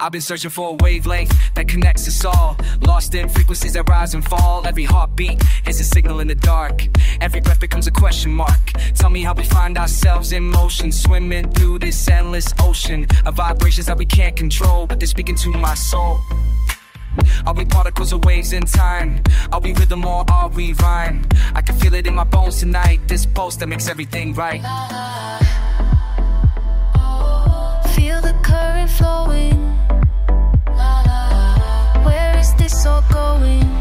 I've been searching for a wavelength that connects us all. Lost in frequencies that rise and fall. Every heartbeat is a signal in the dark. Every breath becomes a question mark. Tell me how we find ourselves in motion, swimming through this endless ocean of vibrations that we can't control, but they're speaking to my soul. Are we particles or waves in time? Are we rhythm or are we rhyme? I can feel it in my bones tonight, this pulse that makes everything right. Feel the current flowing. Where is this all going?